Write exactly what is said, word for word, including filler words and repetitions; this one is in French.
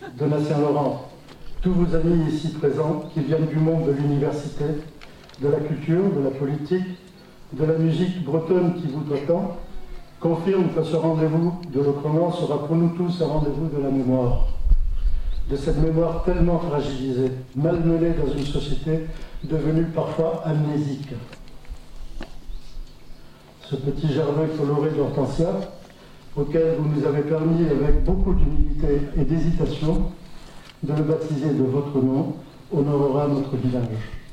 Donat Saint-Laurent, tous vos amis ici présents qui viennent du monde de l'université, de la culture, de la politique, de la musique bretonne qui vous doit tant, confirment que ce rendez-vous de l'autrement sera pour nous tous un rendez-vous de la mémoire. De cette mémoire tellement fragilisée, malmenée dans une société devenue parfois amnésique. Ce petit jardin coloré d'hortensia, auquel vous nous avez permis, avec beaucoup d'humilité et d'hésitation, de le baptiser de votre nom, honorera notre village.